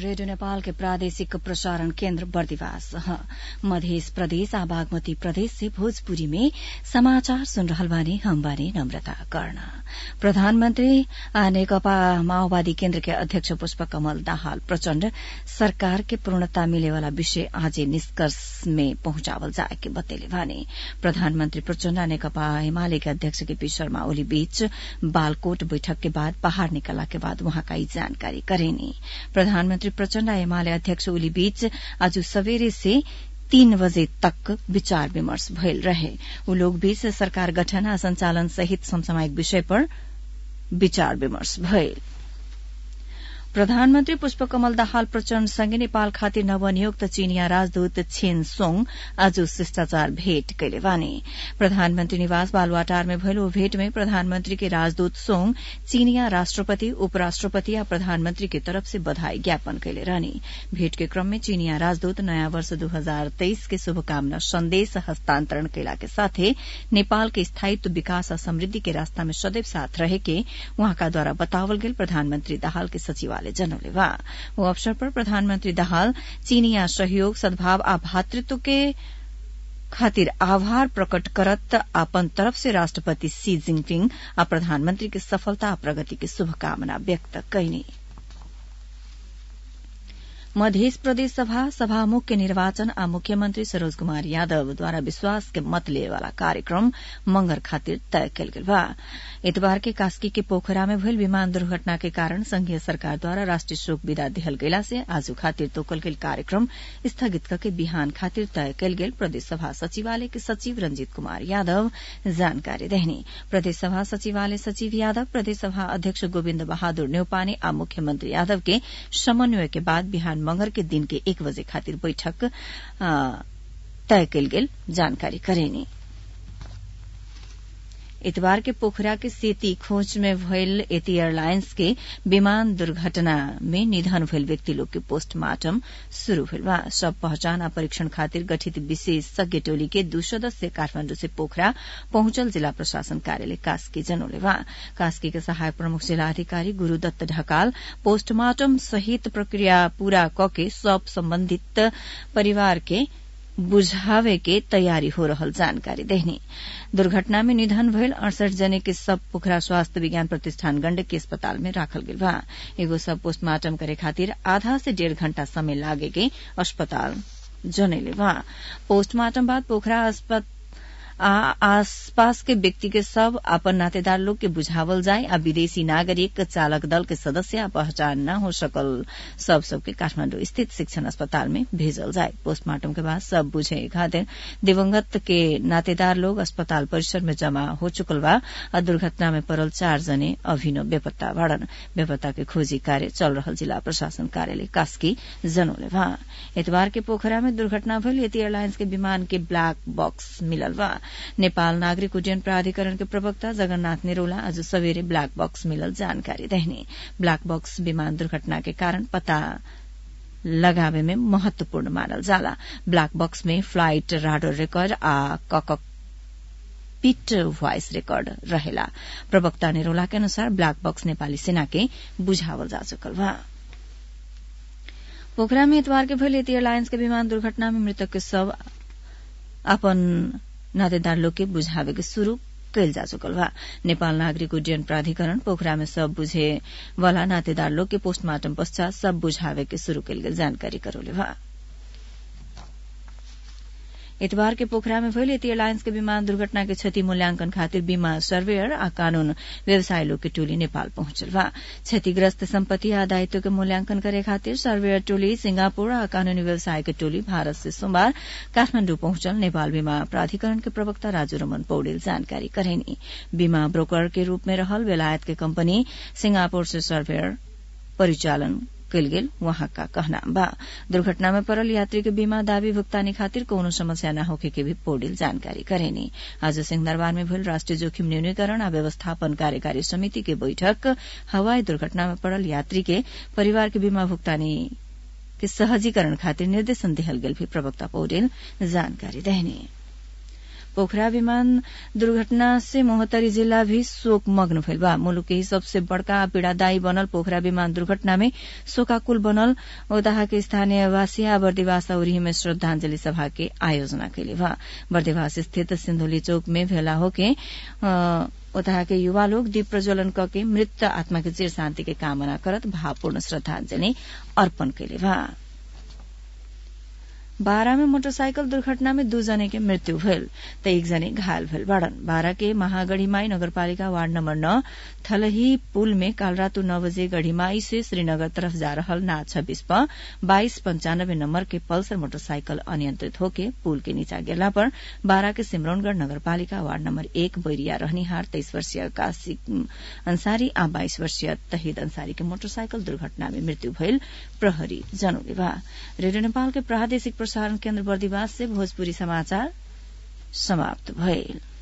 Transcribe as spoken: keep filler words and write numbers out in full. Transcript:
Radio Nepal के प्रादेशिक प्रसारण केन्द्र बर्दिवास मध्य प्रदेश आ बागमती प्रदेश से भोजपुरी में समाचार सुन रहल बानी। हम बानी नम्रता कर्ण। प्रधानमन्त्री नेकपा माओवादी केन्द्र के अध्यक्ष पुष्पकमल दाहाल प्रचण्ड सरकार के पूर्णता मिलेवाला विषय आज निष्कर्ष में पहुंचावल जाए के बतेले बानी। प्रधानमन्त्री प्रचण्ड नेकपा एमाले के अध्यक्ष केपी शर्मा ओली बीच बालकोट बैठक के बाद पहाड़ निकला के बाद वहाँका यी जानकारी करेनी। प्रधानमन्त्री प्रचण्ड एमाले अध्यक्ष ओली बीच आज सवेरे से तीन बजे तक विचार विमर्श भइल रहे। ऊ लोग बीच सरकार गठन आ संचालन सहित समसामयिक विषय पर विचार विमर्श भइल। प्रधानमन्त्री पुष्पकमल दाहाल प्रचण्डसँगै नेपाल खातिर नवनियुक्त चीनिया राजदूत छेन सोङ आज शिष्टाचार भेट कैले बानी। प्रधानमन्त्री निवास बालुवाटार में भइल ओ भेट में प्रधानमन्त्री के राजदूत सोङ चीनिया राष्ट्रपति उपराष्ट्रपति आ प्रधानमन्त्री के तरफ से बधाई ज्ञापन कैले रहनी। भेट के क्रम में चीनिया राजदूत नयाँ वर्ष दो हजार तेईस के शुभकामना संदेश हस्तान्तरण कैला के साथे नेपाल के स्थायित्व विकास आ समृद्धि के रास्ता में सदैव साथ रहे के उहाँकाद्वारा बतावल गेल प्रधानमन्त्री दाहाल के सचिवालय जनौले बा। वो अवसर पर प्रधानमन्त्री दाहाल चीनिया सहयोग सद्भाव आ भातृत्व के खातिर आभार प्रकट करत अपन तरफ से राष्ट्रपति शी जिनपिङ आ प्रधानमन्त्री के सफलता आ प्रगति के शुभकामना व्यक्त कैनी। मध्य प्रदेश सभा सभामुख के निर्वाचन आ मुख्यमंत्री सरोज कुमार यादवद्वारा विश्वास के मत लेवाला कार्यक्रम मंगर खातिर तय कल गेल बा। इतवार के कास्की के पोखरा में भइल विमान दुर्घटना के कारण संघीय सरकार द्वारा राष्ट्रीय शोक विदा दिहल गेला से आज खातिर तोकल गेल कार्यक्रम स्थगित करके बिहान खातिर तय कल गेल प्रदेश सभा सचिवालय के सचिव रंजीत कुमार यादव जानकारी देहनी। प्रदेश सभा सचिवालय सचिव यादव प्रदेश सभा अध्यक्ष गोविन्द बहादुर न्यौपाने आ मुख्यमंत्री यादव के समन्वय के बाद बिहान मंगर के दिन के एक बजे खातिर बैठक तय कल गेल जानकारी करेनी। इतवार के पोखरा के सेती खोज में भइल एती एयरलाइंस के विमान दुर्घटना में निधन भइल व्यक्ति लोग के पोस्टमार्टम शुरू भइल बा। सब पहचान आ परीक्षण खातिर गठित विशेषज्ञ टोली के दू सदस्य काठमाण्डु से पोखरा पहुंचल जिला प्रशासन कार्यालय कास्की जनौले बा। कास्की के सहायक प्रमुख जिला अधिकारी गुरूदत्त ढकाल पोस्टमार्टम सहित प्रक्रिया पूरा कके सब सम्बन्धित परिवार के बुझावे के तैयारी हो रहल जानकारी देहनी। दुर्घटना में निधन भइल अड़सठ जने के सब पोखरा स्वास्थ्य विज्ञान प्रतिष्ठान गण्डकी अस्पताल में राखल गेल बा। एगो सब पोस्टमार्टम करे खातिर आधा से डेढ़ घंटा समय लागे के अस्पताल जनैले बा। पोस्टमार्टम बाद पोखरा अस्पताल आ आसपास के व्यक्ति के सब अपन नातेदार लोग के बुझावल जाए आ विदेशी नागरिक चालक दल के सदस्य आ पहचान न हो सकल सब सबके काठमाण्डु स्थित शिक्षण अस्पताल में भेजल जाए। पोस्टमार्टम के बाद सब बुझे खातिर दिवंगत के नातेदार लोग अस्पताल परिसर में जमा हो चुकल बा। आ दुर्घटना में पड़ल चार जने अभिनव बेपत्ता बाड़न। बेपत्ता के खोजी कार्य चल रहल जिला प्रशासन कार्यालय कास्की जनौले बा। इतवार के पोखरा में दुर्घटना भइल एती एयरलाइंस के विमान के ब्लैक बॉक्स मिलल बा। नेपाल नागरिक उड्डयन प्राधिकरण के प्रवक्ता जगन्नाथ निरौला आज सवेरे ब्लैक बॉक्स मिलल जानकारी देहनी। ब्लैक बॉक्स विमान दुर्घटना के कारण पता लगावे में महत्वपूर्ण मानल जाला। ब्लैक बॉक्स में फ्लाइट राडर रिकॉर्ड आ कॉकपिट वॉइस रिकॉर्ड रहेला। प्रवक्ता निरौला के अनुसार ब्लैक बॉक्स नेपाली सेना के बुझावल जा चुकल बा। पोखरा में इतवार के भइल एती एयरलाइंस के विमान दुर्घटना में मृतक के सब अपन नातेदार लोग के बुझावे के शुरू कैल जा चुकल बा। नेपाल नागरिक उड्डयन प्राधिकरण पोखरा में सब बुझे वाला नातेदार लोग के पोस्टमार्टम पश्चात सब बुझावे के शुरू कैल गेल जानकारी करौले बा। इतवार के पोखरा में भइल एती एयरलाइंस के विमान दुर्घटना के क्षति मूल्यांकन खातिर बीमा सर्वेयर आ कानून व्यवसाय लोग के टोली नेपाल पहुंचल बा। क्षतिग्रस्त सम्पत्ति आ दायित्व के मूल्यांकन करे खातिर सर्वेयर टोली सिंगापुर आ कानूनी व्यवसाय के टोली भारत से सोमवार काठमाण्डु पहुंचल नेपाल बीमा प्राधिकरण के प्रवक्ता राजू रमन पौडेल जानकारी करेनी। बीमा ब्रोकर के रूप में रहल बेलायत के कंपनी सिंगापुर से सर्वेयर परिचालन कैल गेल वहां का कहना बा। दुर्घटना में पड़ल यात्री के बीमा दावी भुगतानी खातिर कोनो समस्या न होखे के भी पौडेल जानकारी करेनी। आज सिंहदरबार में भइल राष्ट्रीय जोखिम न्यूनीकरण आ व्यवस्थापन कार्यकारी समिति के बैठक हवाई दुर्घटना में पड़ल यात्री के परिवार के बीमा भुगतानी के सहजीकरण खातिर निर्देशन दिहल गेल भी प्रवक्ता पौडेल जानकारी देहनी। पोखरा विमान दुर्घटना से मोहतरी जिला भी शोक मग्न भइल बा। मुलुक के ही सबसे बड़का पीड़ादायी बनल पोखरा विमान दुर्घटना में शोकाकुल बनल ओताहा के स्थानीय वासी आ बर्दिवास और में श्रद्धांजलि सभा के आयोजना कैले बा। बर्दिवास स्थित सिंधुली चौक में भेला होके ओताहा के युवा लोग दीप प्रज्वलन करके मृत आत्मा के चिर शांति के कामना करत भावपूर्ण श्रद्धांजलि अर्पण कैले बा। बारा में मोटरसाइकल दुर्घटना में दू जने के मृत्यु भेल त एक जने घायल भेल बाड़न। बारा के महागढ़ीमाई नगरपालिका वार्ड नंबर नौ थलही पुल में काल रात नौ बजे गढ़ीमाई से श्रीनगर तरफ जा रहल ना छब्बीस प बाईस पंचानब्बे नंबर के पल्सर मोटरसाइकल अनियंत्रित होके पुल के नीचा गिरला पर बारा के सिमरौनगढ़ नगरपालिका वार्ड नंबर एक बैरिया रहनिहार तेईस वर्षीय कासिम अंसारी आ बाईस वर्षीय तहिद अंसारी के मोटरसाइकल दुर्घटना में मृत्यु भइल प्रहरी जनौले बा। रेडियो नेपाल के प्रादेशिक प्रसारण केन्द्र बर्दिवास से भोजपुरी समाचार समाप्त भइल।